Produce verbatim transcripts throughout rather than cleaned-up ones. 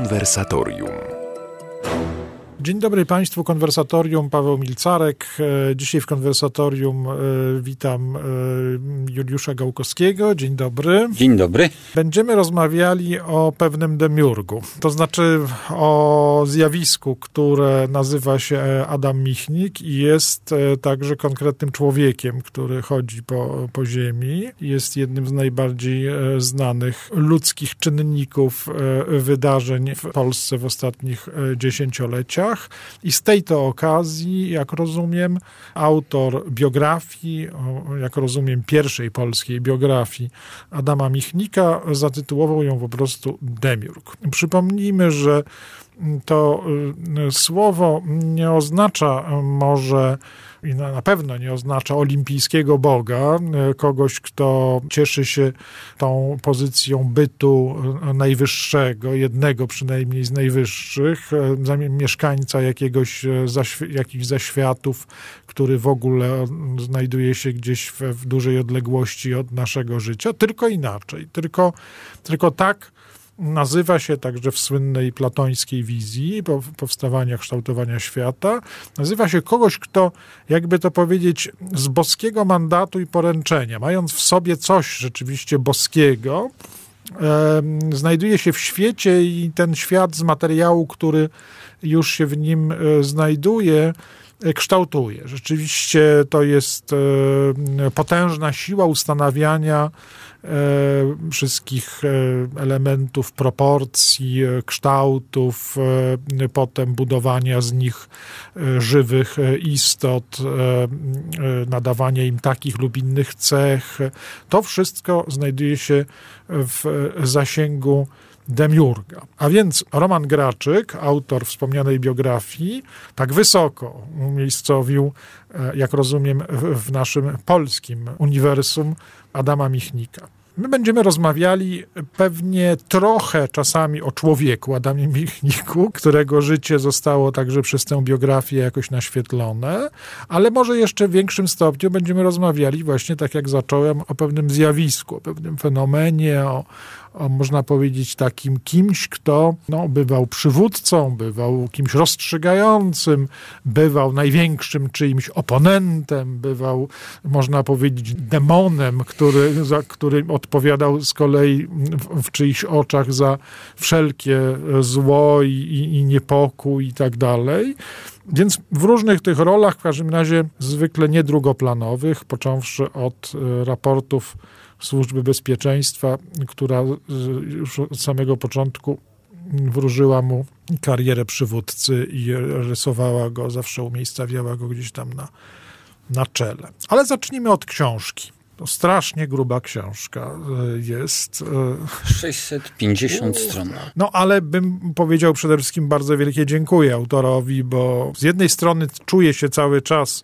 Konwersatorium. Dzień dobry Państwu, Konwersatorium, Paweł Milcarek. Dzisiaj w Konwersatorium witam Juliusza Gałkowskiego. Dzień dobry. Dzień dobry. Będziemy rozmawiali o pewnym demiurgu, to znaczy o zjawisku, które nazywa się Adam Michnik i jest także konkretnym człowiekiem, który chodzi po, po ziemi. Jest jednym z najbardziej znanych ludzkich czynników wydarzeń w Polsce w ostatnich dziesięcioleciach. I z tej to okazji, jak rozumiem, autor biografii, jak rozumiem pierwszej polskiej biografii Adama Michnika, zatytułował ją po prostu Demiurg. Przypomnijmy, że to słowo nie oznacza może i na pewno nie oznacza olimpijskiego boga, kogoś, kto cieszy się tą pozycją bytu najwyższego, jednego przynajmniej z najwyższych, mieszkańca jakiegoś jakichś zaświatów, który w ogóle znajduje się gdzieś w, w dużej odległości od naszego życia, tylko inaczej, tylko, tylko tak nazywa się także w słynnej platońskiej wizji powstawania, kształtowania świata, nazywa się kogoś, kto, jakby to powiedzieć, z boskiego mandatu i poręczenia, mając w sobie coś rzeczywiście boskiego, e, znajduje się w świecie i ten świat z materiału, który już się w nim e, znajduje, kształtuje. Rzeczywiście to jest e, potężna siła ustanawiania E, wszystkich e, elementów, proporcji, e, kształtów, e, potem budowania z nich e, żywych e, istot, e, e, nadawania im takich lub innych cech. To wszystko znajduje się w e, zasięgu Demiurga. A więc Roman Graczyk, autor wspomnianej biografii, tak wysoko umiejscowił, jak rozumiem, w naszym polskim uniwersum Adama Michnika. My będziemy rozmawiali pewnie trochę czasami o człowieku Adamie Michniku, którego życie zostało także przez tę biografię jakoś naświetlone, ale może jeszcze w większym stopniu będziemy rozmawiali właśnie, tak jak zacząłem, o pewnym zjawisku, o pewnym fenomenie, o, o można powiedzieć takim kimś, kto no, bywał przywódcą, bywał kimś rozstrzygającym, bywał największym czyimś oponentem, bywał, można powiedzieć, demonem, który, za, który odpowiadał z kolei w, w czyichś oczach za wszelkie zło i, i, i niepokój i tak dalej. Więc w różnych tych rolach, w każdym razie zwykle niedrugoplanowych, począwszy od raportów Służby Bezpieczeństwa, która już od samego początku wróżyła mu karierę przywódcy i rysowała go, zawsze umiejscawiała go gdzieś tam na, na czele. Ale zacznijmy od książki. To strasznie gruba książka jest. sześćset pięćdziesiąt stron. No ale bym powiedział przede wszystkim bardzo wielkie dziękuję autorowi, bo z jednej strony czuje się cały czas,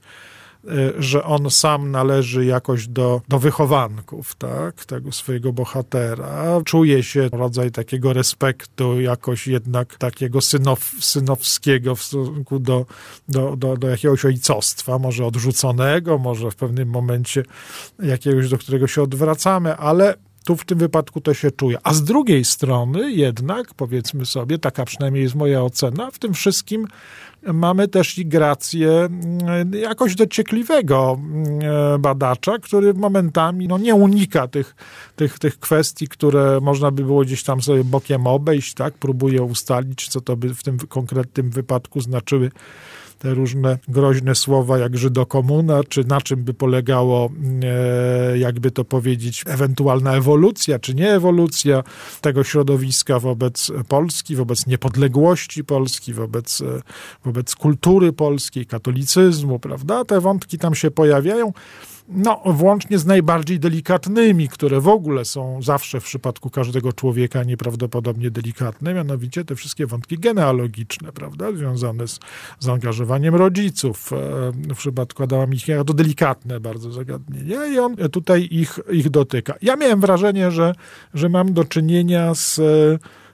że on sam należy jakoś do, do wychowanków, tak, tego swojego bohatera. Czuje się rodzaj takiego respektu, jakoś jednak takiego synow, synowskiego w stosunku do, do, do, do jakiegoś ojcostwa, może odrzuconego, może w pewnym momencie jakiegoś, do którego się odwracamy, ale tu w tym wypadku to się czuje. A z drugiej strony jednak, powiedzmy sobie, taka przynajmniej jest moja ocena, w tym wszystkim mamy też i grację jakoś dociekliwego badacza, który momentami no, nie unika tych, tych, tych kwestii, które można by było gdzieś tam sobie bokiem obejść, tak? Próbuje ustalić, co to by w tym konkretnym wypadku znaczyły te różne groźne słowa jak żydokomuna, czy na czym by polegało, e, jakby to powiedzieć, ewentualna ewolucja, czy nie ewolucja tego środowiska wobec Polski, wobec niepodległości Polski, wobec, wobec kultury polskiej, katolicyzmu, prawda? Te wątki tam się pojawiają. No, włącznie z najbardziej delikatnymi, które w ogóle są zawsze w przypadku każdego człowieka nieprawdopodobnie delikatne, mianowicie te wszystkie wątki genealogiczne, prawda, związane z zaangażowaniem rodziców. W przypadku Adama Michnika to delikatne bardzo zagadnienie i on tutaj ich, ich dotyka. Ja miałem wrażenie, że, że mam do czynienia z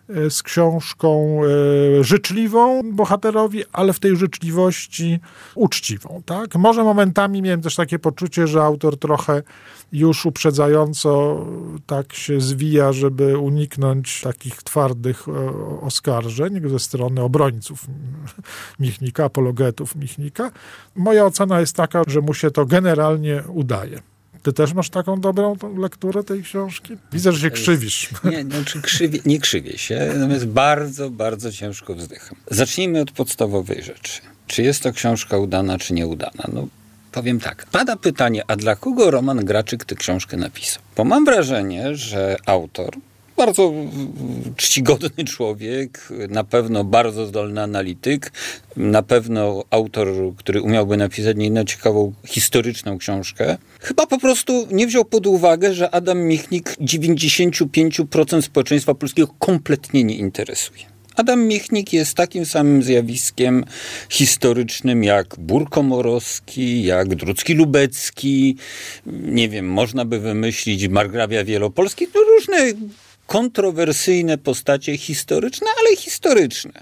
z książką życzliwą bohaterowi, ale w tej życzliwości uczciwą. Tak? Może momentami miałem też takie poczucie, że autor trochę już uprzedzająco tak się zwija, żeby uniknąć takich twardych oskarżeń ze strony obrońców Michnika, apologetów Michnika. Moja ocena jest taka, że mu się to generalnie udaje. Ty też masz taką dobrą lekturę tej książki? Widzę, że się krzywisz. Nie, znaczy krzywie, nie krzywię się, natomiast bardzo, bardzo ciężko wzdycham. Zacznijmy od podstawowej rzeczy. Czy jest to książka udana, czy nieudana? No, powiem tak. Pada pytanie, a dla kogo Roman Graczyk tę książkę napisał? Bo mam wrażenie, że autor, bardzo czcigodny człowiek, na pewno bardzo zdolny analityk, na pewno autor, który umiałby napisać niejedną ciekawą historyczną książkę, chyba po prostu nie wziął pod uwagę, że Adam Michnik dziewięćdziesiąt pięć procent społeczeństwa polskiego kompletnie nie interesuje. Adam Michnik jest takim samym zjawiskiem historycznym jak Bór Komorowski, jak Drucki Lubecki, nie wiem, można by wymyślić Margrabia Wielopolski, no różne kontrowersyjne postacie historyczne, ale historyczne.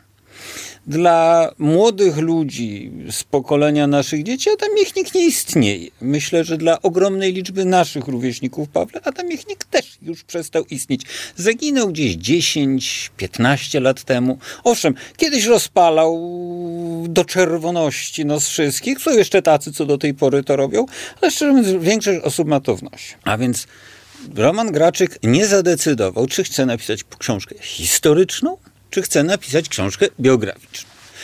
Dla młodych ludzi z pokolenia naszych dzieci Adam Michnik nie istnieje. Myślę, że dla ogromnej liczby naszych rówieśników, Pawle, Adam Michnik też już przestał istnieć. Zaginął gdzieś dziesięć piętnaście lat temu. Owszem, kiedyś rozpalał do czerwoności nos wszystkich. Są jeszcze tacy, co do tej pory to robią, ale szczerze mówiąc, większość osób ma to w nosie. A więc Roman Graczyk nie zadecydował, czy chce napisać książkę historyczną, czy chce napisać książkę biograficzną.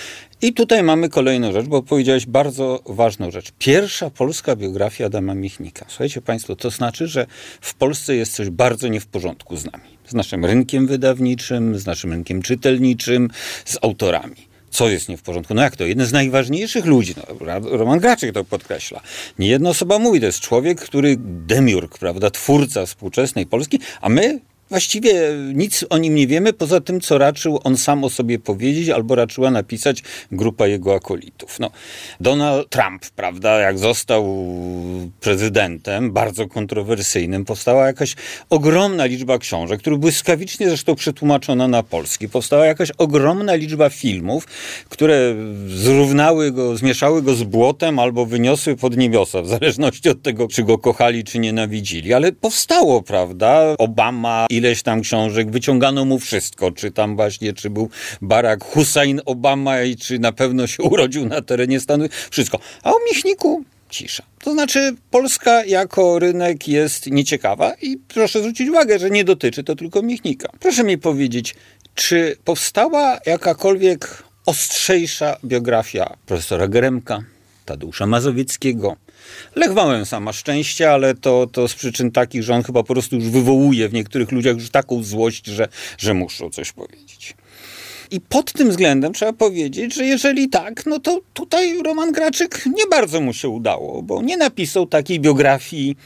I tutaj mamy kolejną rzecz, bo powiedziałeś bardzo ważną rzecz. Pierwsza polska biografia Adama Michnika. Słuchajcie państwo, to znaczy, że w Polsce jest coś bardzo nie w porządku z nami. Z naszym rynkiem wydawniczym, z naszym rynkiem czytelniczym, z autorami. Co jest nie w porządku? No jak to? Jeden z najważniejszych ludzi, no, Roman Graczyk to podkreśla. Nie jedna osoba mówi, to jest człowiek, który demiurg, prawda, twórca współczesnej Polski, a my właściwie nic o nim nie wiemy, poza tym, co raczył on sam o sobie powiedzieć, albo raczyła napisać grupa jego akolitów. No, Donald Trump, prawda, jak został prezydentem, bardzo kontrowersyjnym, powstała jakaś ogromna liczba książek, które błyskawicznie zresztą przetłumaczono na polski. Powstała jakaś ogromna liczba filmów, które zrównały go, zmieszały go z błotem, albo wyniosły pod niebiosa, w zależności od tego, czy go kochali, czy nienawidzili. Ale powstało, prawda, Obama, ileś tam książek, wyciągano mu wszystko, czy tam właśnie, czy był Barack Hussein Obama i czy na pewno się urodził na terenie Stanów, wszystko. A o Michniku cisza. To znaczy Polska jako rynek jest nieciekawa i proszę zwrócić uwagę, że nie dotyczy to tylko Michnika. Proszę mi powiedzieć, czy powstała jakakolwiek ostrzejsza biografia profesora Geremka, Tadeusza Mazowieckiego? Lech Wałęsa ma szczęście, ale to, to z przyczyn takich, że on chyba po prostu już wywołuje w niektórych ludziach już taką złość, że, że muszą coś powiedzieć. I pod tym względem trzeba powiedzieć, że jeżeli tak, no to tutaj Roman Graczyk nie bardzo mu się udało, bo nie napisał takiej biografii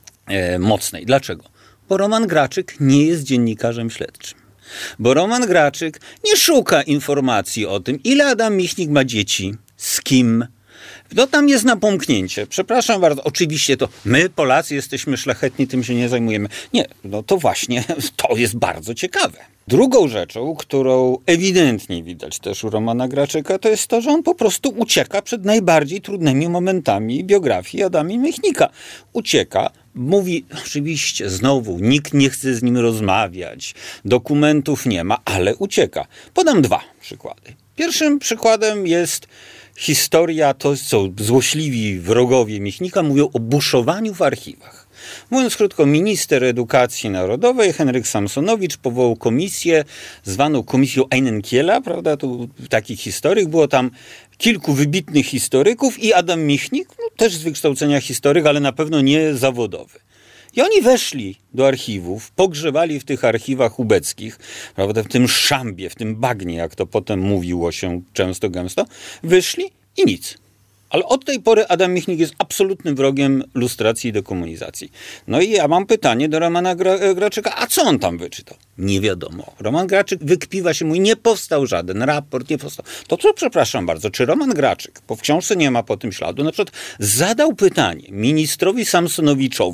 e, mocnej. Dlaczego? Bo Roman Graczyk nie jest dziennikarzem śledczym. Bo Roman Graczyk nie szuka informacji o tym, ile Adam Michnik ma dzieci, z kim. No tam jest napomknięcie. Przepraszam bardzo, oczywiście to my, Polacy, jesteśmy szlachetni, tym się nie zajmujemy. Nie, no to właśnie to jest bardzo ciekawe. Drugą rzeczą, którą ewidentnie widać też u Romana Graczyka, to jest to, że on po prostu ucieka przed najbardziej trudnymi momentami biografii Adama Michnika. Ucieka, mówi, oczywiście znowu, nikt nie chce z nim rozmawiać, dokumentów nie ma, ale ucieka. Podam dwa przykłady. Pierwszym przykładem jest historia, to co złośliwi wrogowie Michnika mówią o buszowaniu w archiwach. Mówiąc krótko, minister edukacji narodowej Henryk Samsonowicz powołał komisję zwaną Komisją Einenkiela, prawda, tu taki historyk, było tam kilku wybitnych historyków i Adam Michnik, no, też z wykształcenia historyk, ale na pewno nie zawodowy. I oni weszli do archiwów, pogrzebali w tych archiwach ubeckich, prawda, w tym szambie, w tym bagnie, jak to potem mówiło się często gęsto, wyszli i nic. Ale od tej pory Adam Michnik jest absolutnym wrogiem lustracji i dekomunizacji. No i ja mam pytanie do Romana Gra- Graczyka, a co on tam wyczytał? Nie wiadomo. Roman Graczyk wykpiwa się, mówi, nie powstał żaden raport, nie powstał. To co, przepraszam bardzo, czy Roman Graczyk, bo w książce nie ma po tym śladu, na przykład zadał pytanie ministrowi Samsonowiczowi,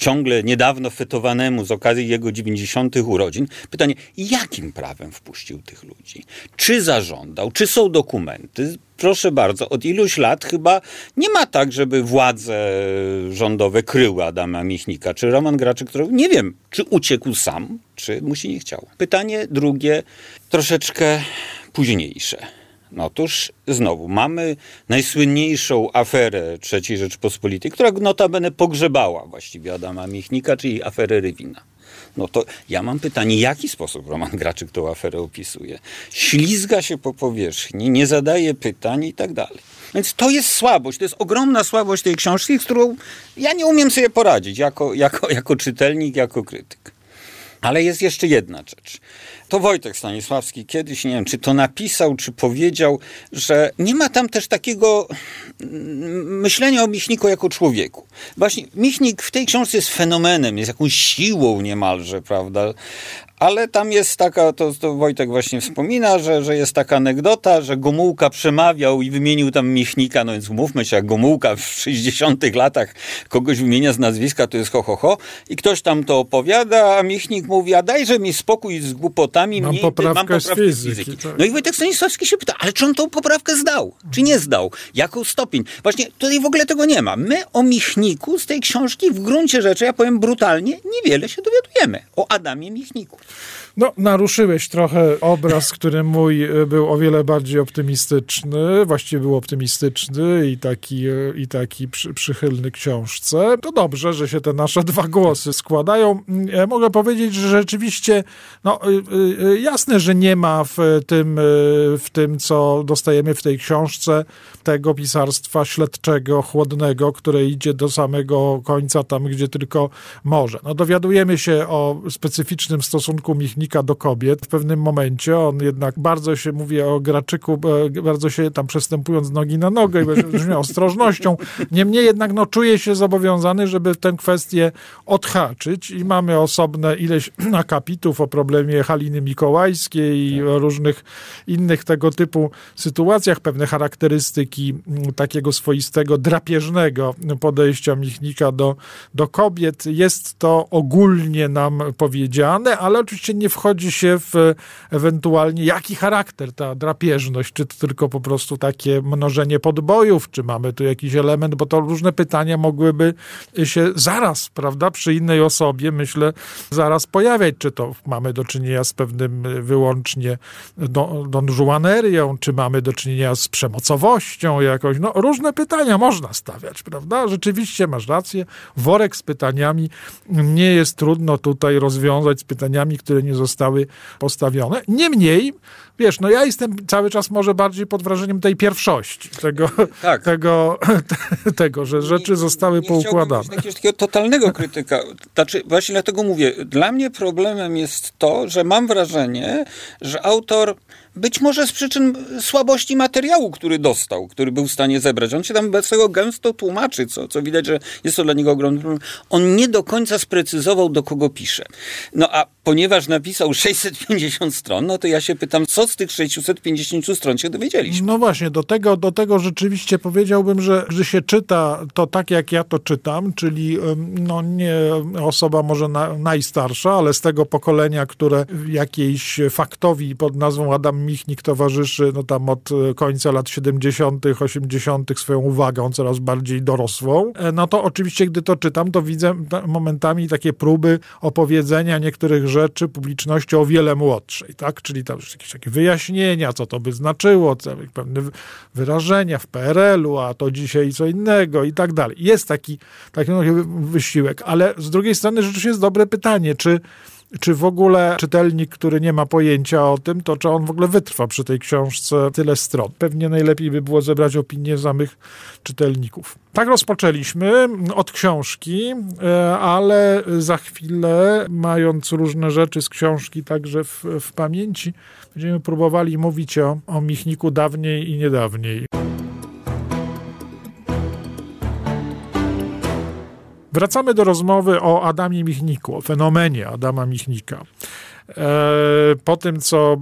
ciągle niedawno fetowanemu z okazji jego dziewięćdziesiątych urodzin. Pytanie, jakim prawem wpuścił tych ludzi? Czy zażądał? Czy są dokumenty? Proszę bardzo, od iluś lat chyba nie ma tak, żeby władze rządowe kryły Adama Michnika. Czy Roman Graczyk, który, nie wiem, czy uciekł sam, czy mu się nie chciało. Pytanie drugie, troszeczkę późniejsze. No otóż znowu mamy najsłynniejszą aferę trzeciej Rzeczypospolitej, która notabene pogrzebała właściwie Adama Michnika, czyli aferę Rywina. No to ja mam pytanie, w jaki sposób Roman Graczyk tą aferę opisuje? Ślizga się po powierzchni, nie zadaje pytań i tak dalej. Więc to jest słabość, to jest ogromna słabość tej książki, z którą ja nie umiem sobie poradzić jako, jako, jako czytelnik, jako krytyk. Ale jest jeszcze jedna rzecz. To Wojtek Stanisławski kiedyś, nie wiem, czy to napisał, czy powiedział, że nie ma tam też takiego myślenia o Michniku jako człowieku. Właśnie Michnik w tej książce jest fenomenem, jest jakąś siłą niemalże, prawda? Ale tam jest taka, to, to Wojtek właśnie wspomina, że, że jest taka anegdota, że Gomułka przemawiał i wymienił tam Michnika, no więc umówmy się, jak Gomułka w sześćdziesiątych latach kogoś wymienia z nazwiska, to jest ho, ho, ho. I ktoś tam to opowiada, a Michnik mówi, a dajże mi spokój z głupotami. Mam mnie, poprawkę, mam poprawkę z fizyki. z fizyki. Tak. No i Wojtek Stanisławski się pyta, ale czy on tą poprawkę zdał? Czy nie zdał? Jaką stopień? Właśnie tutaj w ogóle tego nie ma. My o Michniku z tej książki w gruncie rzeczy, ja powiem brutalnie, niewiele się dowiadujemy o Adamie Michniku. No, naruszyłeś trochę obraz, który mój był o wiele bardziej optymistyczny, właściwie był optymistyczny i taki, i taki przy, przychylny książce. To dobrze, że się te nasze dwa głosy składają. Ja mogę powiedzieć, że rzeczywiście, no, jasne, że nie ma w tym, w tym, co dostajemy w tej książce, tego pisarstwa śledczego, chłodnego, które idzie do samego końca, tam, gdzie tylko może. No, dowiadujemy się o specyficznym stosunku Michnika do kobiet. W pewnym momencie on jednak bardzo się, mówi o Graczyku, bardzo się tam przestępując z nogi na nogę i brzmi ostrożnością. Niemniej jednak no, czuje się zobowiązany, żeby tę kwestię odhaczyć i mamy osobne ileś akapitów o problemie Haliny Mikołajskiej i o różnych innych tego typu sytuacjach, pewne charakterystyki takiego swoistego, drapieżnego podejścia Michnika do, do kobiet. Jest to ogólnie nam powiedziane, ale oczywiście nie wchodzi się w ewentualnie jaki charakter ta drapieżność, czy to tylko po prostu takie mnożenie podbojów, czy mamy tu jakiś element, bo to różne pytania mogłyby się zaraz, prawda, przy innej osobie, myślę, zaraz pojawiać, czy to mamy do czynienia z pewnym wyłącznie donżuanerią, czy mamy do czynienia z przemocowością jakoś, no różne pytania można stawiać, prawda, rzeczywiście masz rację, worek z pytaniami nie jest trudno tutaj rozwiązać z pytaniami, które nie zostały postawione. Niemniej, wiesz, no ja jestem cały czas może bardziej pod wrażeniem tej pierwszości, tego, tak. tego, te, tego że rzeczy nie, zostały nie poukładane. Nie jakiegoś takiego totalnego krytyka. Znaczy, właśnie dlatego mówię, dla mnie problemem jest to, że mam wrażenie, że autor być może z przyczyn słabości materiału, który dostał, który był w stanie zebrać. On się tam bez tego gęsto tłumaczy, co, co widać, że jest to dla niego ogromny problem. On nie do końca sprecyzował, do kogo pisze. No a ponieważ napisał sześćset pięćdziesiąt stron, no to ja się pytam, co z tych sześćset pięćdziesiąt stron się dowiedzieliśmy? No właśnie, do tego, do tego rzeczywiście powiedziałbym, że gdy się czyta to tak, jak ja to czytam, czyli no nie osoba może na, najstarsza, ale z tego pokolenia, które jakiejś faktowi pod nazwą Adam Michnik towarzyszy, no tam od końca lat siedemdziesiątych, osiemdziesiątych swoją uwagą coraz bardziej dorosłą, no to oczywiście, gdy to czytam, to widzę momentami takie próby opowiedzenia niektórych rzeczy publiczności o wiele młodszej, tak? Czyli tam już jakieś takie wyjaśnienia, co to by znaczyło, pewne wyrażenia w P R L-u, a to dzisiaj co innego i tak dalej. Jest taki, taki wysiłek, ale z drugiej strony rzeczywiście jest dobre pytanie, czy Czy w ogóle czytelnik, który nie ma pojęcia o tym, to czy on w ogóle wytrwa przy tej książce tyle stron? Pewnie najlepiej by było zebrać opinię samych czytelników. Tak rozpoczęliśmy od książki, ale za chwilę, mając różne rzeczy z książki także w, w pamięci, będziemy próbowali mówić o, o Michniku dawniej i niedawniej. Wracamy do rozmowy o Adamie Michniku, o fenomenie Adama Michnika. Po tym, co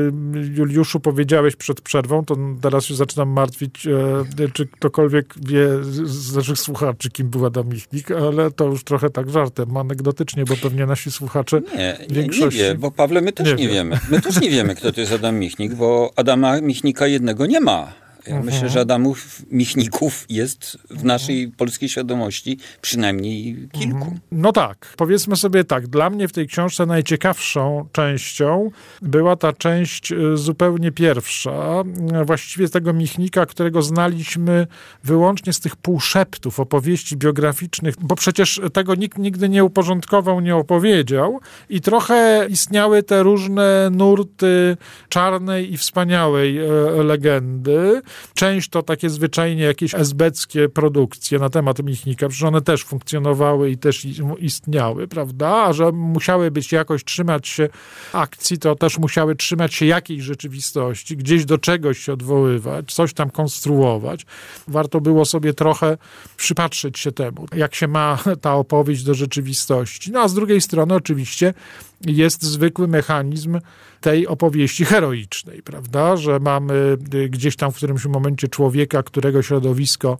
Juliuszu powiedziałeś przed przerwą, to teraz się zaczynam martwić, czy ktokolwiek wie z naszych słuchaczy, kim był Adam Michnik, ale to już trochę tak żartem, anegdotycznie, bo pewnie nasi słuchacze nie, nie, większości... nie wie, bo Pawle, my też nie, nie wiemy. My też nie wiemy, kto to jest Adam Michnik, bo Adama Michnika jednego nie ma. Ja mhm. myślę, że Adamów Michników jest w naszej polskiej świadomości przynajmniej kilku. Mhm. No tak, powiedzmy sobie tak, dla mnie w tej książce najciekawszą częścią była ta część zupełnie pierwsza, właściwie tego Michnika, którego znaliśmy wyłącznie z tych półszeptów opowieści biograficznych, bo przecież tego nikt nigdy nie uporządkował, nie opowiedział i trochę istniały te różne nurty czarnej i wspaniałej legendy. Część to takie zwyczajnie jakieś esbeckie produkcje na temat Michnika, przecież one też funkcjonowały i też istniały, prawda? A że musiały być jakoś trzymać się akcji, to też musiały trzymać się jakiejś rzeczywistości, gdzieś do czegoś się odwoływać, coś tam konstruować. Warto było sobie trochę przypatrzyć się temu, jak się ma ta opowieść do rzeczywistości. No a z drugiej strony oczywiście jest zwykły mechanizm tej opowieści heroicznej, prawda, że mamy gdzieś tam w którymś momencie człowieka, którego środowisko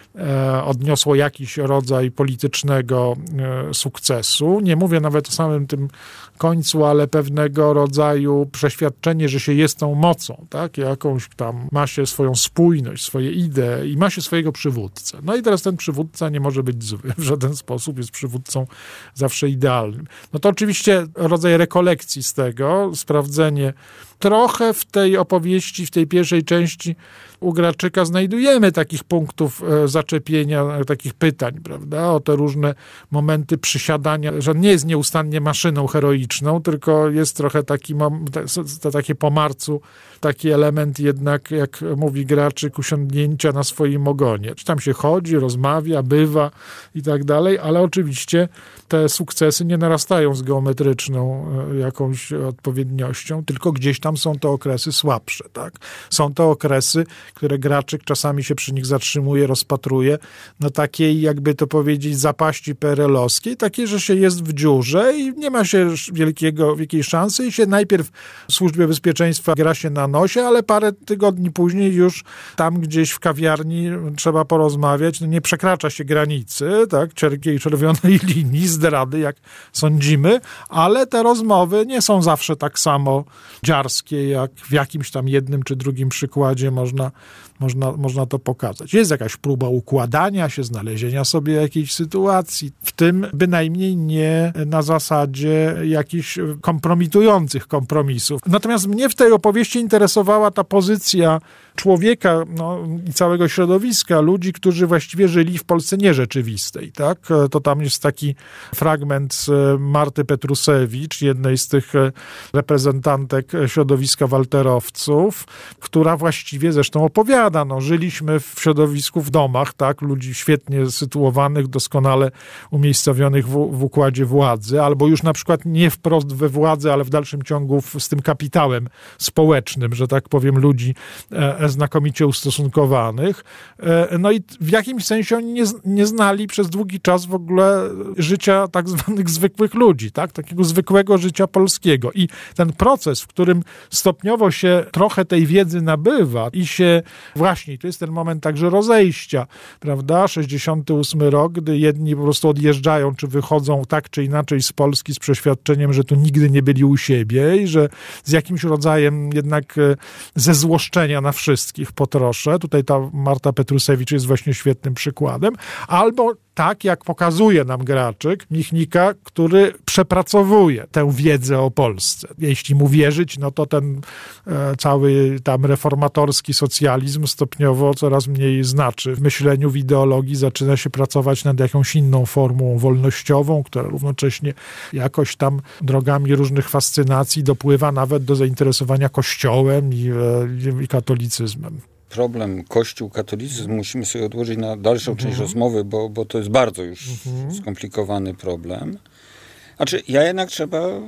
odniosło jakiś rodzaj politycznego sukcesu. Nie mówię nawet o samym tym końcu, ale pewnego rodzaju przeświadczenie, że się jest tą mocą, tak? Jakąś tam ma się swoją spójność, swoje idee i ma się swojego przywódcę. No i teraz ten przywódca nie może być zły w żaden sposób, jest przywódcą zawsze idealnym. No to oczywiście rodzaj rekolekcji z tego, sprawdzenie. Trochę w tej opowieści, w tej pierwszej części u Graczyka znajdujemy takich punktów zaczepienia, takich pytań, prawda, o te różne momenty przysiadania, że nie jest nieustannie maszyną heroiczną, tylko jest trochę taki, to takie po marcu, taki element jednak, jak mówi Graczyk, usiądnięcia na swoim ogonie. Czy tam się chodzi, rozmawia, bywa i tak dalej, ale oczywiście te sukcesy nie narastają z geometryczną jakąś odpowiedniością, tylko gdzieś tam są to okresy słabsze, tak? Są to okresy, które Graczyk czasami się przy nich zatrzymuje, rozpatruje, no takiej, jakby to powiedzieć, zapaści P R L-owskiej, takiej, że się jest w dziurze i nie ma się wielkiego, wielkiej szansy i się najpierw w Służbie Bezpieczeństwa gra się na nosie, ale parę tygodni później już tam gdzieś w kawiarni trzeba porozmawiać, no nie przekracza się granicy, tak, cienkiej czerwonej linii, zdrady, jak sądzimy, ale te rozmowy nie są zawsze tak samo dziarskie, jak w jakimś tam jednym czy drugim przykładzie można, można, można to pokazać. Jest jakaś próba układania się, znalezienia sobie jakiejś sytuacji, w tym bynajmniej nie na zasadzie jakichś kompromitujących kompromisów. Natomiast mnie w tej opowieści interesowała ta pozycja człowieka no, i całego środowiska, ludzi, którzy właściwie żyli w Polsce nierzeczywistej. Tak? To tam jest taki fragment z Marty Petrusewicz, jednej z tych reprezentantek środowiska walterowców, która właściwie zresztą opowiada, no, żyliśmy w środowisku, w domach, tak, ludzi świetnie sytuowanych, doskonale umiejscowionych w, w układzie władzy, albo już na przykład nie wprost we władzy, ale w dalszym ciągu w, z tym kapitałem społecznym, że tak powiem, ludzi e, znakomicie ustosunkowanych. E, no i w jakimś sensie oni nie, nie znali przez długi czas w ogóle życia tak zwanych zwykłych ludzi, tak, takiego zwykłego życia polskiego. I ten proces, w którym stopniowo się trochę tej wiedzy nabywa i się właśnie, to jest ten moment także rozejścia, prawda, sześćdziesiąty ósmy rok, gdy jedni po prostu odjeżdżają, czy wychodzą tak czy inaczej z Polski z przeświadczeniem, że tu nigdy nie byli u siebie i że z jakimś rodzajem jednak zezłoszczenia na wszystkich po trosze. Tutaj ta Marta Petrusewicz jest właśnie świetnym przykładem. Albo tak, jak pokazuje nam Graczyk, Michnika, który przepracowuje tę wiedzę o Polsce. Jeśli mu wierzyć, no to ten e, cały tam reformatorski socjalizm stopniowo coraz mniej znaczy. W myśleniu, w ideologii zaczyna się pracować nad jakąś inną formułą wolnościową, która równocześnie jakoś tam drogami różnych fascynacji dopływa nawet do zainteresowania Kościołem i, e, i katolicyzmem. Problem Kościół, katolicyzm musimy sobie odłożyć na dalszą mhm. część rozmowy, bo, bo to jest bardzo już mhm. skomplikowany problem. Znaczy, ja jednak trzeba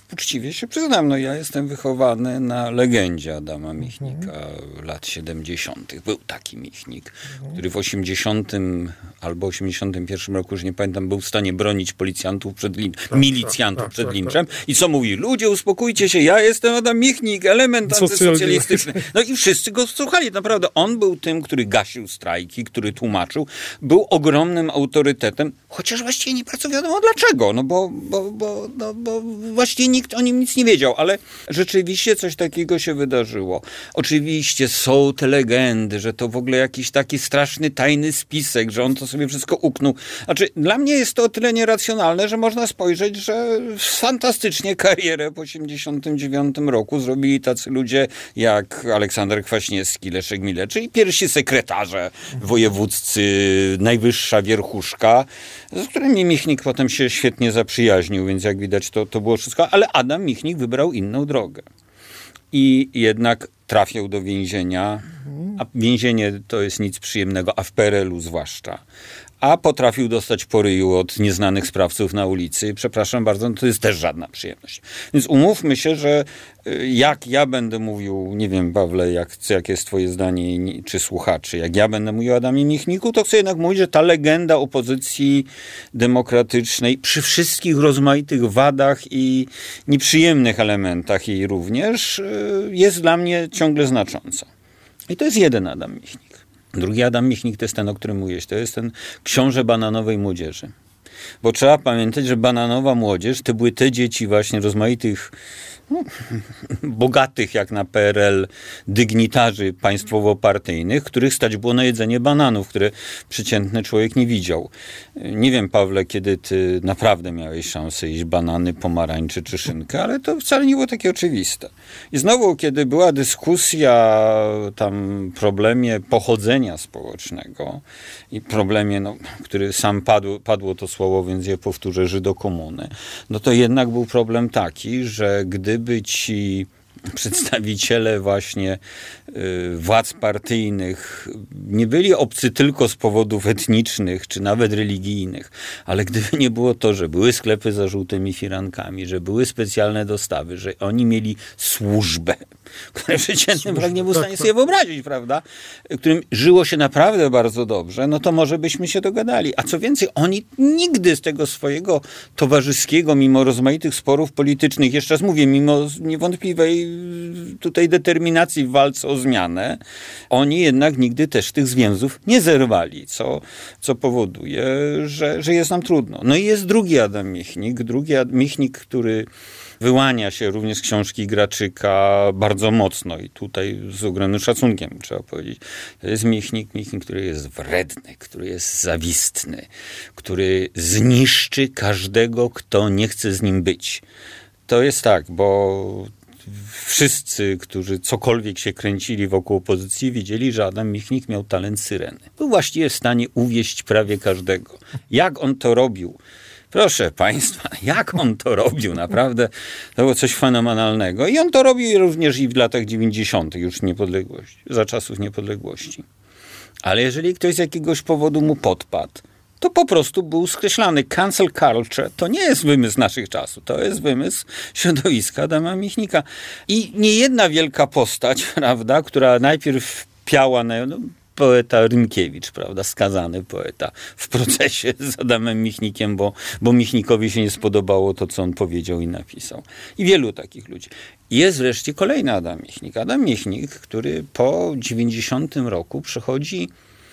uczciwie się przyznam, no ja jestem wychowany na legendzie Adama Michnika mhm. lat siedemdziesiątych. Był taki Michnik, mhm. który w osiemdziesiątym albo osiemdziesiątym pierwszym roku, już nie pamiętam, był w stanie bronić policjantów przed lin- tak, milicjantów tak, przed tak, linczem. Tak, tak. I co mówi? Ludzie, uspokójcie się, ja jestem Adam Michnik, element antysocjalistyczny. No i wszyscy go słuchali. Naprawdę, on był tym, który gasił strajki, który tłumaczył. Był ogromnym autorytetem, chociaż właściwie nie bardzo wiadomo dlaczego. No bo, bo, bo, no bo właściwie nikt o nim nic nie wiedział, ale rzeczywiście coś takiego się wydarzyło. Oczywiście są te legendy, że to w ogóle jakiś taki straszny, tajny spisek, że on to sobie wszystko uknął. Znaczy, dla mnie jest to o tyle nieracjonalne, że można spojrzeć, że fantastycznie karierę po osiemdziesiątym dziewiątym roku zrobili tacy ludzie jak Aleksander Kwaśniewski, Leszek Miller, czyli pierwsi sekretarze wojewódzcy, najwyższa wierchuszka, z którymi Michnik potem się świetnie zaprzyjaźnił, więc jak widać to, to było wszystko, ale Adam Michnik wybrał inną drogę. I jednak trafiał do więzienia, a więzienie to jest nic przyjemnego, a w P R L u zwłaszcza. A potrafił dostać po ryju od nieznanych sprawców na ulicy. Przepraszam bardzo, no to jest też żadna przyjemność. Więc umówmy się, że jak ja będę mówił, nie wiem, Pawle, jak, jakie jest twoje zdanie, czy słuchaczy, jak ja będę mówił o Adamie Michniku, to chcę jednak mówić, że ta legenda opozycji demokratycznej przy wszystkich rozmaitych wadach i nieprzyjemnych elementach jej również jest dla mnie ciągle znacząca. I to jest jeden Adam Michnik. Drugi Adam Michnik to jest ten, o którym mówiłeś. To jest ten książę bananowej młodzieży. Bo trzeba pamiętać, że bananowa młodzież to były te dzieci właśnie rozmaitych, no, bogatych jak na P R L dygnitarzy państwowo-partyjnych, których stać było na jedzenie bananów, które przeciętny człowiek nie widział. Nie wiem, Pawle, kiedy ty naprawdę miałeś szansę jeść banany, pomarańcze czy szynkę, ale to wcale nie było takie oczywiste. I znowu, kiedy była dyskusja tam problemie pochodzenia społecznego i problemie, no, który sam padł, padło to słowo, więc je powtórzę, żydokomuny, no to jednak był problem taki, że gdyby ci przedstawiciele właśnie y, władz partyjnych nie byli obcy tylko z powodów etnicznych, czy nawet religijnych, ale gdyby nie było to, że były sklepy za żółtymi firankami, że były specjalne dostawy, że oni mieli służbę, które przeciętny Polak nie był w stanie sobie wyobrazić, prawda? Którym żyło się naprawdę bardzo dobrze, no to może byśmy się dogadali. A co więcej, oni nigdy z tego swojego towarzyskiego, mimo rozmaitych sporów politycznych, jeszcze raz mówię, mimo niewątpliwej tutaj determinacji w walce o zmianę, oni jednak nigdy też tych związków nie zerwali, co, co powoduje, że, że jest nam trudno. No i jest drugi Adam Michnik, drugi Adam Michnik, który wyłania się również z książki Graczyka bardzo mocno i tutaj z ogromnym szacunkiem trzeba powiedzieć. To jest Michnik, Michnik, który jest wredny, który jest zawistny, który zniszczy każdego, kto nie chce z nim być. To jest tak, bo wszyscy, którzy cokolwiek się kręcili wokół opozycji, widzieli, że Adam Michnik miał talent syreny. Był właściwie w stanie uwieść prawie każdego. Jak on to robił? Proszę państwa, jak on to robił? Naprawdę to było coś fenomenalnego. I on to robił również i w latach dziewięćdziesiątych już niepodległości, za czasów niepodległości. Ale jeżeli ktoś z jakiegoś powodu mu podpadł, to po prostu był skreślany. Cancel culture to nie jest wymysł naszych czasów. To jest wymysł środowiska Adama Michnika. I nie jedna wielka postać, prawda, która najpierw piała na... No, poeta Rynkiewicz, prawda, skazany poeta w procesie z Adamem Michnikiem, bo, bo Michnikowi się nie spodobało to, co on powiedział i napisał. I wielu takich ludzi. Jest wreszcie kolejny Adam Michnik. Adam Michnik, który po dziewięćdziesiątym roku przechodzi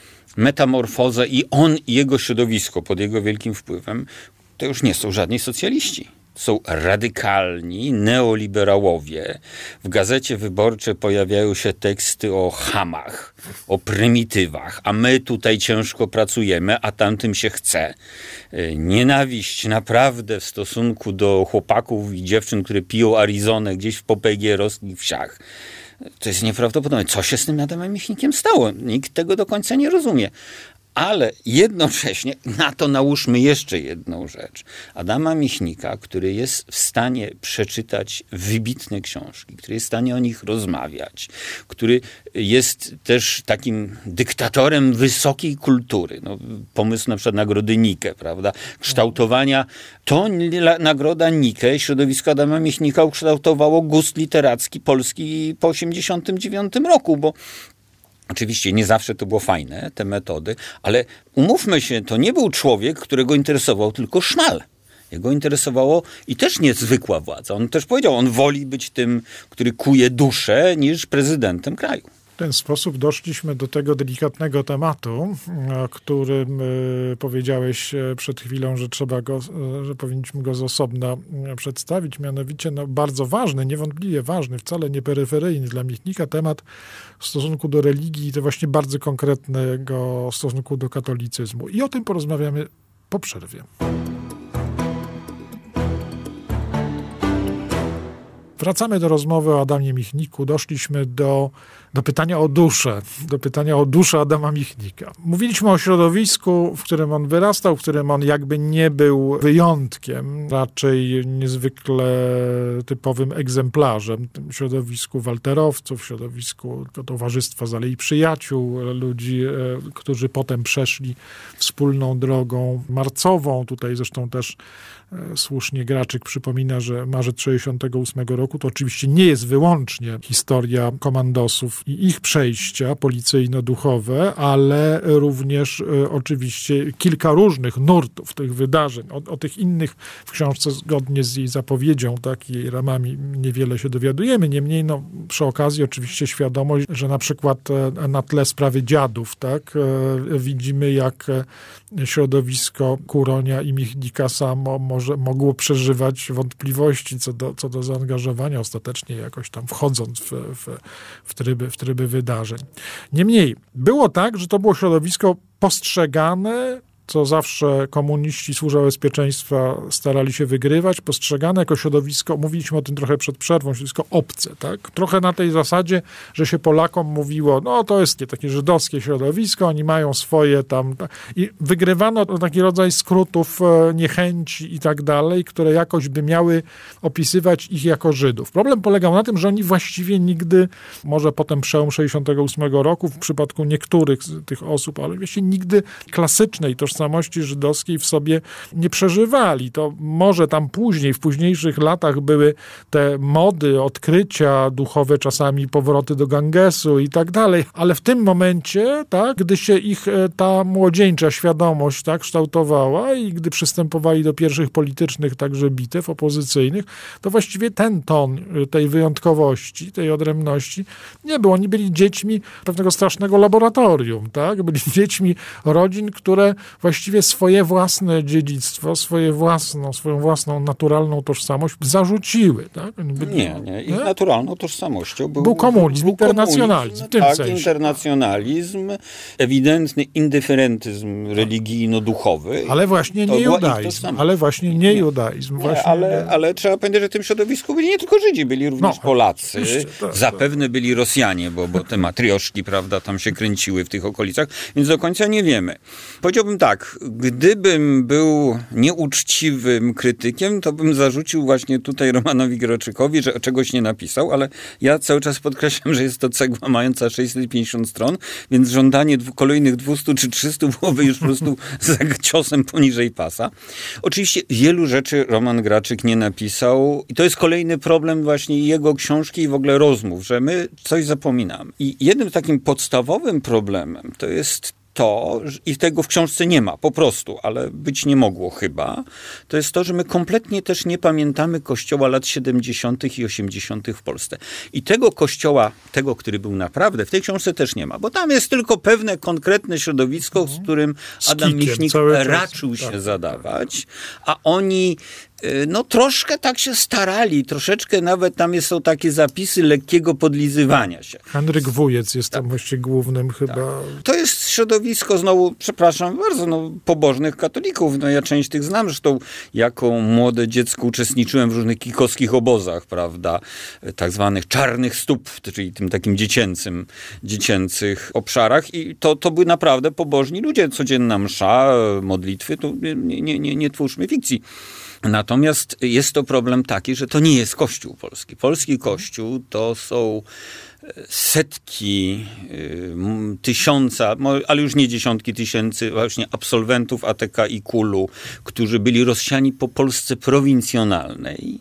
metamorfozę i on i jego środowisko pod jego wielkim wpływem to już nie są żadni socjaliści. Są radykalni neoliberałowie. W Gazecie Wyborczej pojawiają się teksty o chamach, o prymitywach, a my tutaj ciężko pracujemy, a tamtym się chce. Nienawiść naprawdę w stosunku do chłopaków i dziewczyn, które piją Arizonę gdzieś w popegierowskich wsiach. To jest nieprawdopodobne. Co się z tym Adamem Michnikiem stało? Nikt tego do końca nie rozumie. Ale jednocześnie na to nałóżmy jeszcze jedną rzecz. Adama Michnika, który jest w stanie przeczytać wybitne książki, który jest w stanie o nich rozmawiać, który jest też takim dyktatorem wysokiej kultury. No, pomysł na przykład Nagrody Nike, prawda? Kształtowania. To nagroda Nike, środowisko Adama Michnika ukształtowało gust literacki Polski po osiemdziesiątym dziewiątym roku, bo oczywiście nie zawsze to było fajne, te metody, ale umówmy się, to nie był człowiek, którego interesował tylko szmal. Jego interesowało i też niezwykła władza. On też powiedział, on woli być tym, który kuje duszę, niż prezydentem kraju. W ten sposób doszliśmy do tego delikatnego tematu, o którym y, powiedziałeś przed chwilą, że trzeba go, że powinniśmy go z osobna przedstawić. Mianowicie no, bardzo ważny, niewątpliwie ważny, wcale nie peryferyjny dla Michnika temat w stosunku do religii i to właśnie bardzo konkretnego stosunku do katolicyzmu. I o tym porozmawiamy po przerwie. Wracamy do rozmowy o Adamie Michniku. Doszliśmy do, do pytania o duszę, do pytania o duszę Adama Michnika. Mówiliśmy o środowisku, w którym on wyrastał, w którym on jakby nie był wyjątkiem, raczej niezwykle typowym egzemplarzem. W środowisku walterowców, w środowisku Towarzystwa z Alei Przyjaciół, ludzi, którzy potem przeszli wspólną drogą marcową. Tutaj zresztą też słusznie Graczyk przypomina, że marzec sześćdziesiątego ósmego roku to oczywiście nie jest wyłącznie historia komandosów i ich przejścia policyjno-duchowe, ale również e, oczywiście kilka różnych nurtów tych wydarzeń. O, o tych innych w książce zgodnie z jej zapowiedzią, tak, jej ramami niewiele się dowiadujemy. Niemniej no, przy okazji oczywiście świadomość, że na przykład e, na tle sprawy dziadów, tak, e, widzimy jak środowisko Kuronia i Michnika samo może, mogło przeżywać wątpliwości co do, co do zaangażowania, ostatecznie jakoś tam wchodząc w, w, w, tryby, w tryby wydarzeń. Niemniej, było tak, że to było środowisko postrzegane, co zawsze komuniści, służba bezpieczeństwa starali się wygrywać, postrzegane jako środowisko, mówiliśmy o tym trochę przed przerwą, środowisko obce, tak? Trochę na tej zasadzie, że się Polakom mówiło, no to jest takie żydowskie środowisko, oni mają swoje tam... I wygrywano taki rodzaj skrótów, niechęci i tak dalej, które jakoś by miały opisywać ich jako Żydów. Problem polegał na tym, że oni właściwie nigdy, może potem przełom sześćdziesiątego ósmego roku, w przypadku niektórych z tych osób, ale właściwie nigdy klasycznej tożsamości żydowskiej w sobie nie przeżywali. To może tam później, w późniejszych latach były te mody, odkrycia duchowe, czasami powroty do Gangesu i tak dalej, ale w tym momencie, tak, gdy się ich ta młodzieńcza świadomość tak kształtowała i gdy przystępowali do pierwszych politycznych także bitew opozycyjnych, to właściwie ten ton tej wyjątkowości, tej odrębności nie był. Oni byli dziećmi pewnego strasznego laboratorium, tak? Byli dziećmi rodzin, które właściwie swoje własne dziedzictwo, swoje własną, swoją własną naturalną tożsamość zarzuciły. Tak? Byli, nie, nie. Ich nie? naturalną tożsamością był, był komunizm, był internacjonalizm. Komunizm, w tym tak, sensie. internacjonalizm, ewidentny indyferentyzm religijno-duchowy. Ale właśnie nie judaizm. Ale właśnie nie, nie. judaizm. Właśnie nie, ale, nie. ale trzeba pamiętać, że w tym środowisku byli nie tylko Żydzi, byli również no, Polacy. Tak, Zapewne tak. byli Rosjanie, bo, bo te matrioszki, prawda, tam się kręciły w tych okolicach, więc do końca nie wiemy. Powiedziałbym tak, gdybym był nieuczciwym krytykiem, to bym zarzucił właśnie tutaj Romanowi Graczykowi, że czegoś nie napisał, ale ja cały czas podkreślam, że jest to cegła mająca sześćset pięćdziesiąt stron, więc żądanie dwu, kolejnych dwieście czy trzysta byłoby już po prostu za ciosem poniżej pasa. Oczywiście wielu rzeczy Roman Graczyk nie napisał i to jest kolejny problem właśnie jego książki i w ogóle rozmów, że my coś zapominamy. I jednym takim podstawowym problemem to jest to, i tego w książce nie ma, po prostu, ale być nie mogło chyba, to jest to, że my kompletnie też nie pamiętamy kościoła lat siedemdziesiątych i osiemdziesiątych w Polsce. I tego kościoła, tego, który był naprawdę, w tej książce też nie ma, bo tam jest tylko pewne konkretne środowisko, z którym Adam Michnik raczył się zadawać, a oni no troszkę tak się starali, troszeczkę nawet tam są takie zapisy lekkiego podlizywania się. Henryk Wujec jest tak. tam właściwie głównym chyba. Tak. To jest środowisko znowu, przepraszam bardzo, no, pobożnych katolików. No ja część tych znam, zresztą jako młode dziecko uczestniczyłem w różnych kikowskich obozach, prawda, tak zwanych czarnych stóp, czyli tym takim dziecięcym, dziecięcych obszarach i to, to były naprawdę pobożni ludzie. Codzienna msza, modlitwy, to nie, nie, nie, nie twórzmy fikcji. Natomiast jest to problem taki, że to nie jest Kościół polski. Polski Kościół to są setki, tysiąca, ale już nie dziesiątki tysięcy właśnie absolwentów A T K i Kulu, którzy byli rozsiani po Polsce prowincjonalnej,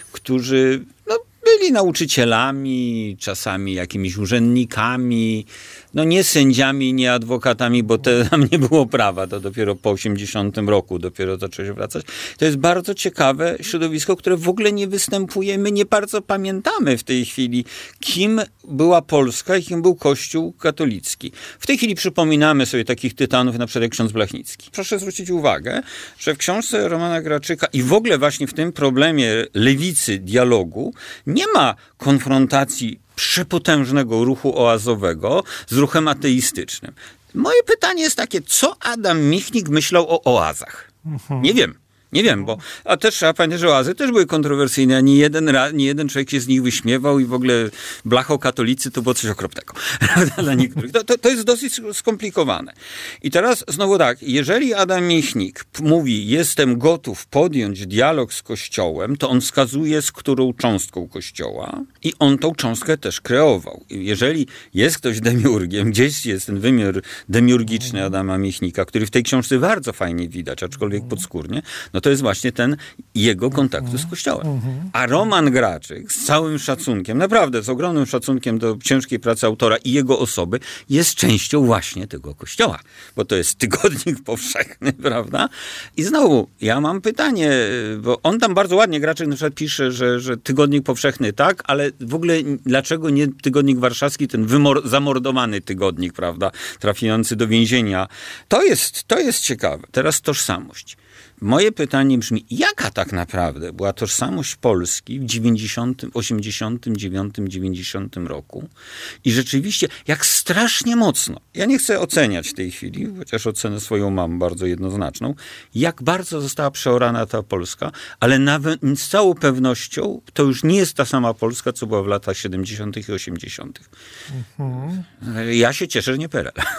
którzy no, byli nauczycielami, czasami jakimiś urzędnikami, no nie sędziami, nie adwokatami, bo te, tam nie było prawa, to dopiero po osiemdziesiątym roku dopiero zaczęło się wracać. To jest bardzo ciekawe środowisko, które w ogóle nie występuje. My nie bardzo pamiętamy w tej chwili, kim była Polska i kim był Kościół katolicki. W tej chwili przypominamy sobie takich tytanów, na przykład jak ksiądz Blachnicki. Proszę zwrócić uwagę, że w książce Romana Graczyka i w ogóle właśnie w tym problemie lewicy, dialogu, nie ma konfrontacji przepotężnego ruchu oazowego z ruchem ateistycznym. Moje pytanie jest takie, co Adam Michnik myślał o oazach? Mhm. Nie wiem. Nie wiem, bo a też trzeba pamiętać, że oazy też były kontrowersyjne, a nie jeden, nie jeden człowiek się z nich wyśmiewał i w ogóle blachokatolicy to było coś okropnego dla niektórych. To, to, to jest dosyć skomplikowane. I teraz znowu tak, jeżeli Adam Michnik mówi, jestem gotów podjąć dialog z Kościołem, to on wskazuje, z którą cząstką Kościoła i on tą cząstkę też kreował. I jeżeli jest ktoś demiurgiem, gdzieś jest ten wymiar demiurgiczny Adama Michnika, który w tej książce bardzo fajnie widać, aczkolwiek podskórnie, no to jest właśnie ten jego kontaktu z Kościołem. A Roman Graczyk z całym szacunkiem, naprawdę z ogromnym szacunkiem do ciężkiej pracy autora i jego osoby, jest częścią właśnie tego Kościoła. Bo to jest tygodnik powszechny, prawda? I znowu, ja mam pytanie, bo on tam bardzo ładnie, Graczyk na przykład pisze, że, że tygodnik powszechny tak, ale w ogóle dlaczego nie tygodnik warszawski, ten wymor- zamordowany tygodnik, prawda? Trafiający do więzienia. To jest, to jest ciekawe. Teraz tożsamość. Moje pytanie brzmi, jaka tak naprawdę była tożsamość Polski w dziewięćdziesiątym, osiemdziesiątym dziewiątym, dziewięćdziesiątym roku i rzeczywiście jak strasznie mocno, ja nie chcę oceniać w tej chwili, chociaż ocenę swoją mam bardzo jednoznaczną, jak bardzo została przeorana ta Polska, ale nawet z całą pewnością to już nie jest ta sama Polska, co była w latach siedemdziesiątych i osiemdziesiątych. Mhm. Ja się cieszę, że nie P R L.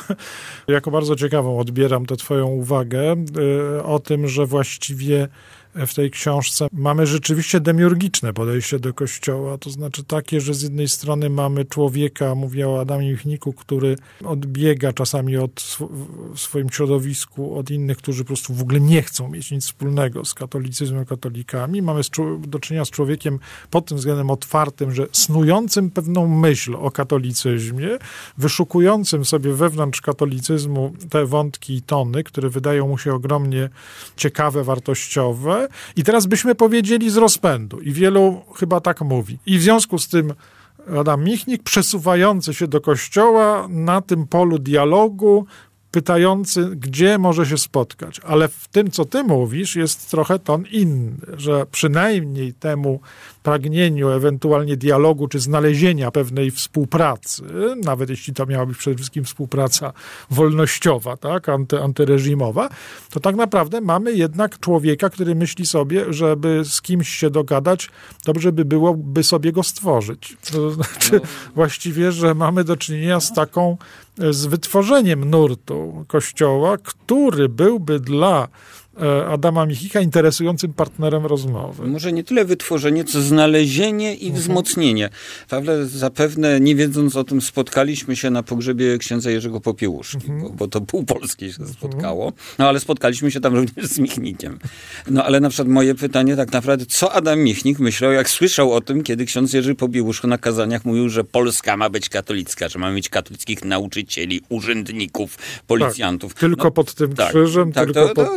Jako bardzo ciekawą odbieram tę twoją uwagę y, o tym, że właściwie w tej książce mamy rzeczywiście demiurgiczne podejście do Kościoła. To znaczy takie, że z jednej strony mamy człowieka, mówię o Adamie Michniku, który odbiega czasami od, w swoim środowisku od innych, którzy po prostu w ogóle nie chcą mieć nic wspólnego z katolicyzmem, katolikami. Mamy do czynienia z człowiekiem pod tym względem otwartym, że snującym pewną myśl o katolicyzmie, wyszukującym sobie wewnątrz katolicyzmu te wątki i tony, które wydają mu się ogromnie ciekawe, wartościowe. I teraz byśmy powiedzieli z rozpędu. I wielu chyba tak mówi. I w związku z tym Adam Michnik przesuwający się do Kościoła na tym polu dialogu, pytający, gdzie może się spotkać. Ale w tym, co ty mówisz, jest trochę ton inny, że przynajmniej temu pragnieniu ewentualnie dialogu czy znalezienia pewnej współpracy, nawet jeśli to miała być przede wszystkim współpraca wolnościowa, tak, Anty, antyreżimowa, to tak naprawdę mamy jednak człowieka, który myśli sobie, żeby z kimś się dogadać, dobrze by było, by sobie go stworzyć. To znaczy no. właściwie, że mamy do czynienia z taką, z wytworzeniem nurtu Kościoła, który byłby dla Adama Michnika interesującym partnerem rozmowy. Może nie tyle wytworzenie, co znalezienie i mhm. wzmocnienie. Pawle, zapewne nie wiedząc o tym, spotkaliśmy się na pogrzebie księdza Jerzego Popiełuszki, mhm. bo, bo to półpolskie się spotkało, no ale spotkaliśmy się tam również z Michnikiem. No ale na przykład moje pytanie tak naprawdę, co Adam Michnik myślał, jak słyszał o tym, kiedy ksiądz Jerzy Popiełuszko na kazaniach mówił, że Polska ma być katolicka, że ma mieć katolickich nauczycieli, urzędników, policjantów. Tak, tylko no, pod tym tak, krzyżem, tak, tylko to, pod to, tym to, to nie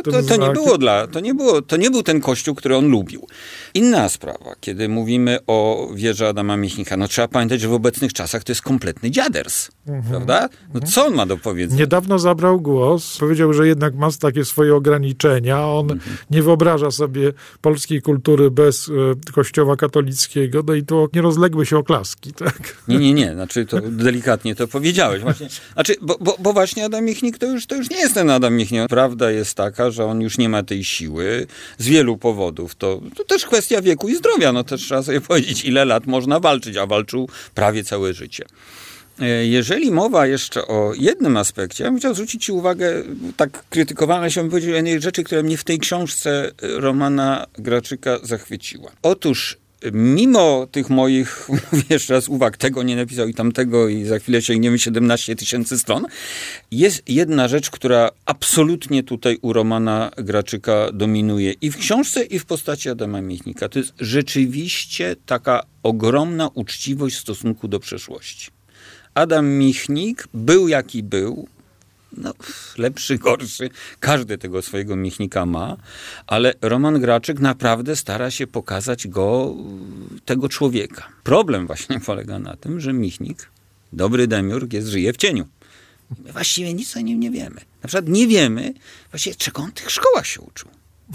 nie było dla, to nie było, to nie był ten kościół, który on lubił. Inna sprawa, kiedy mówimy o wierze Adama Michnika, no trzeba pamiętać, że w obecnych czasach to jest kompletny dziaders, mhm. prawda? No co on ma do powiedzenia? Niedawno zabrał głos, powiedział, że jednak ma takie swoje ograniczenia, on mhm. nie wyobraża sobie polskiej kultury bez e, kościoła katolickiego, no i to nie rozległy się oklaski, tak? Nie, nie, nie, znaczy to delikatnie to powiedziałeś. Właśnie, znaczy, bo, bo, bo właśnie Adam Michnik to już, to już nie jest ten Adam Michnik. Prawda jest taka, że on już nie ma tej siły z wielu powodów. To, to też kwestia wieku i zdrowia. No też trzeba sobie powiedzieć, ile lat można walczyć, a walczył prawie całe życie. Jeżeli mowa jeszcze o jednym aspekcie, ja bym chciał zwrócić ci uwagę, tak krytykowane się, bym powiedział o jednej rzeczy, która mnie w tej książce Romana Graczyka zachwyciła. Otóż mimo tych moich, mówię jeszcze raz, uwag, tego nie napisał i tamtego i za chwilę sięgniemy siedemnaście tysięcy stron, jest jedna rzecz, która absolutnie tutaj u Romana Graczyka dominuje i w książce, i w postaci Adama Michnika. To jest rzeczywiście taka ogromna uczciwość w stosunku do przeszłości. Adam Michnik był jaki był, no, lepszy, gorszy, każdy tego swojego Michnika ma, ale Roman Graczyk naprawdę stara się pokazać go, tego człowieka. Problem właśnie polega na tym, że Michnik, dobry demiurg, jest, żyje w cieniu. My właściwie nic o nim nie wiemy. Na przykład nie wiemy właściwie, czego on w tych szkołach się uczył.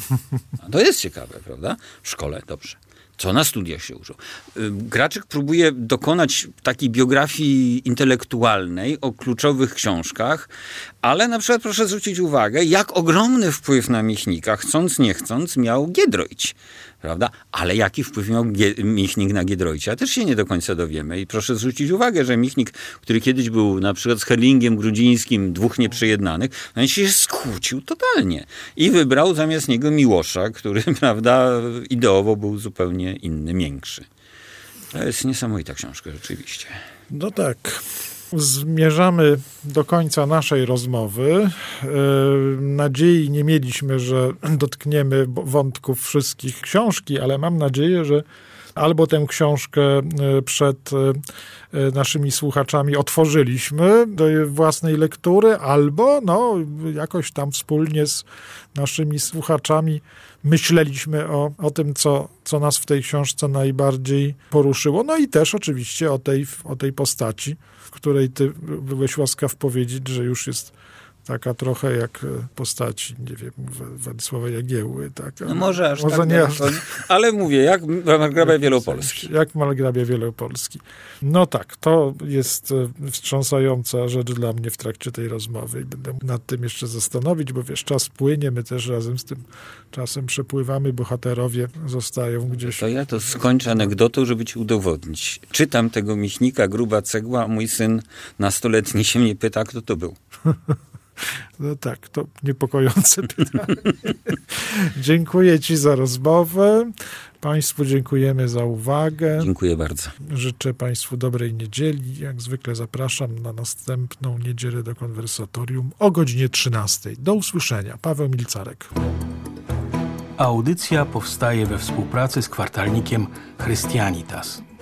A to jest ciekawe, prawda? W szkole, dobrze. Co na studiach się uczył. Graczyk próbuje dokonać takiej biografii intelektualnej o kluczowych książkach, ale na przykład proszę zwrócić uwagę, jak ogromny wpływ na Michnika, chcąc nie chcąc, miał Giedroyć. Prawda? Ale jaki wpływ miał Gie- Michnik na Giedroycia? Też się nie do końca dowiemy. I proszę zwrócić uwagę, że Michnik, który kiedyś był na przykład z Herlingiem Grudzińskim, dwóch nieprzejednanych, no on się skłócił totalnie. I wybrał zamiast niego Miłosza, który, prawda, ideowo był zupełnie inny, miększy. To jest niesamowita książka rzeczywiście. No tak. Zmierzamy do końca naszej rozmowy. Nadziei nie mieliśmy, że dotkniemy wątków wszystkich książki, ale mam nadzieję, że albo tę książkę przed naszymi słuchaczami otworzyliśmy do własnej lektury, albo no, jakoś tam wspólnie z naszymi słuchaczami myśleliśmy o, o tym, co, co nas w tej książce najbardziej poruszyło. No i też oczywiście o tej, o tej postaci, w której ty byłeś łaskaw powiedzieć, że już jest taka trochę jak postaci, nie wiem, Władysława Jagiełły. Tak? No może aż może tak. Nie aż... Ale mówię, jak margrabia Wielopolski. Jak margrabia Wielopolski. No tak, to jest wstrząsająca rzecz dla mnie w trakcie tej rozmowy i będę nad tym jeszcze zastanowić, bo wiesz, czas płynie, my też razem z tym czasem przepływamy, bohaterowie zostają gdzieś. To ja to skończę anegdotą, żeby ci udowodnić. Czytam tego Michnika, Gruba cegła, a mój syn nastoletni się mnie pyta, kto to był. No tak, to niepokojące pytanie. Dziękuję ci za rozmowę. Państwu dziękujemy za uwagę. Dziękuję bardzo. Życzę Państwu dobrej niedzieli. Jak zwykle zapraszam na następną niedzielę do Konwersatorium o godzinie trzynastej. Do usłyszenia. Paweł Milcarek. Audycja powstaje we współpracy z kwartalnikiem Christianitas.